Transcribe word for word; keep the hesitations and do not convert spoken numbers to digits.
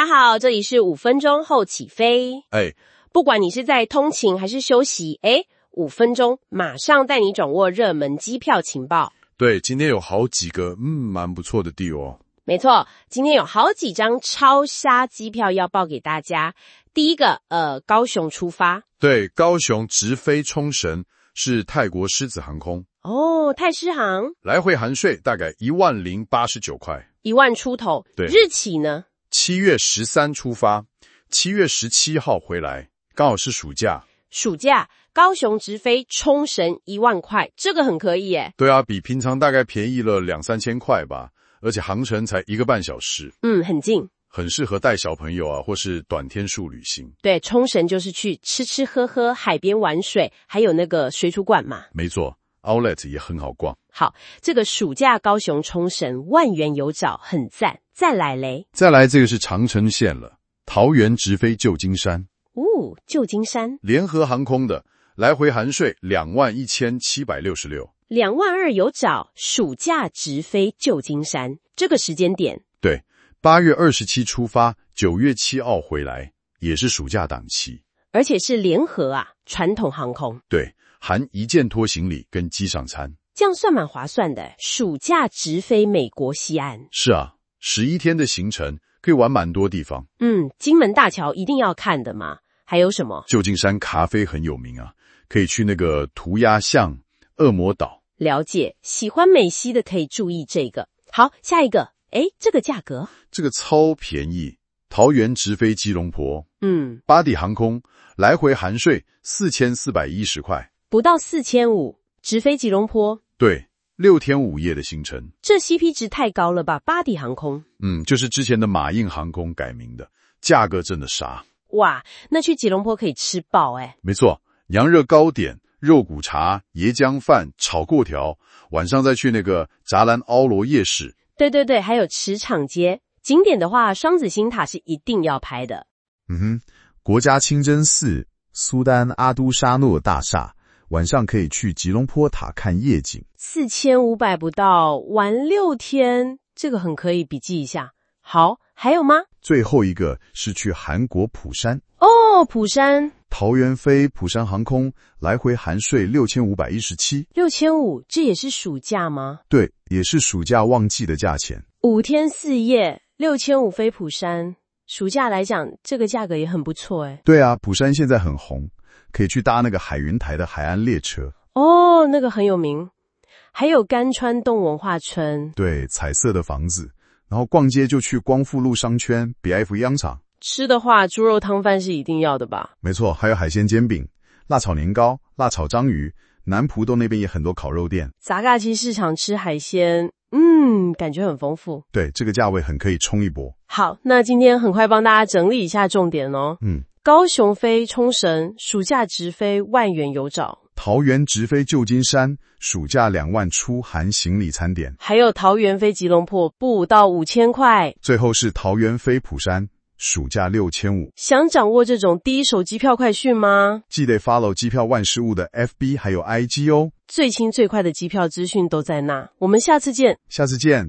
好，这里是五分钟后起飞。 哎， 不管你是在通勤还是休息，哎，五分钟马上带你掌握热门机票情报。 对，今天有好几个嗯蛮不错的 deal 哦。 没错，今天有好几张超杀机票要报给大家。第一个，呃，高雄出发。 对，高雄直飞冲绳是泰国狮子航空。 哦，泰狮航。 来回含税大概一万零八十九块。 一万出头。 对。 日期呢？ 七月十三出发，七月十七号回来，刚好是暑假。 暑假，高雄直飞冲绳一万块，这个很可以耶。 对啊，比平常大概便宜了两三千块吧，而且航程才一个半小时。 嗯，很近。 很适合带小朋友啊，或是短天数旅行。 对，冲绳就是去吃吃喝喝，海边玩水，还有那个水族馆嘛。 没错 ，Outlet 也很好逛。 好，这个暑假高雄冲绳万元有找，很赞。再来嘞， 再来这个是长程线了，桃园直飞旧金山。 哦，旧金山， 联合航空的，来回含税两万一千七百六十六， 两万二有找，暑假直飞旧金山，这个时间点， 对，八月二十七出发，九月七号回来，也是暑假档期， 而且是联合啊，传统航空， 对，含一件拖行李跟机上餐， 这样算蛮划算的。暑假直飞美国西岸， 是啊，十一天的行程可以玩蛮多地方。 嗯，金门大桥一定要看的嘛。还有什么？ 旧金山咖啡很有名啊，可以去那个涂鸦巷、恶魔岛。 了解，喜欢美西的可以注意这个。好，下一个，诶，这个价格， 这个超便宜，桃园直飞基隆坡， 嗯， 巴迪航空来回含税四千四百一十块， 不到四千五，直飞吉隆坡。 对，六天五夜的行程， 这 C P 值太高了吧？巴迪航空， 嗯，就是之前的马印航空改名的，价格真的杀。 哇，那去吉隆坡可以吃饱诶。 没错，羊热糕点、肉骨茶、椰浆饭、炒粿条，晚上再去那个扎兰凹罗夜市。 对对对，还有池场街。景点的话，双子星塔是一定要拍的。 嗯哼，国家清真寺、苏丹阿都沙诺大厦，晚上可以去吉隆坡塔看夜景。 四千五百不到，玩六天，这个很可以笔记一下。好，还有吗？ 最后一个是去韩国釜山。 哦，釜山。 桃园飞釜山航空来回含税六千五百一十七。 六千五，这也是暑假吗？ 对，也是暑假旺季的价钱。 五天四夜，六千五飞釜山。暑假来讲，这个价格也很不错诶。 对啊，釜山现在很红，可以去搭那个海云台的海岸列车。 哦，那个很有名。还有甘川洞文化村。 对，彩色的房子。然后逛街就去光复路商圈、比埃福央场。 吃的话，猪肉汤饭是一定要的吧？ 没错，还有海鲜煎饼、辣炒年糕、辣炒章鱼。南浦洞那边也很多烤肉店。 杂嘎鸡市场吃海鲜，嗯，感觉很丰富。 对，这个价位很可以冲一波。 好，那今天很快帮大家整理一下重点哦。 嗯， 高雄飞冲绳，暑假直飞万元有找。 桃园直飞旧金山，暑假两万出含行李餐点。 还有桃园飞吉隆坡，不到五千块。 最后是桃园飞釜山，暑假六千五。 想掌握这种第一手机票快讯吗？ 记得 follow 机票万事物的 F B 还有 I G 哦。 最轻最快的机票资讯都在那。我们下次见。 下次见。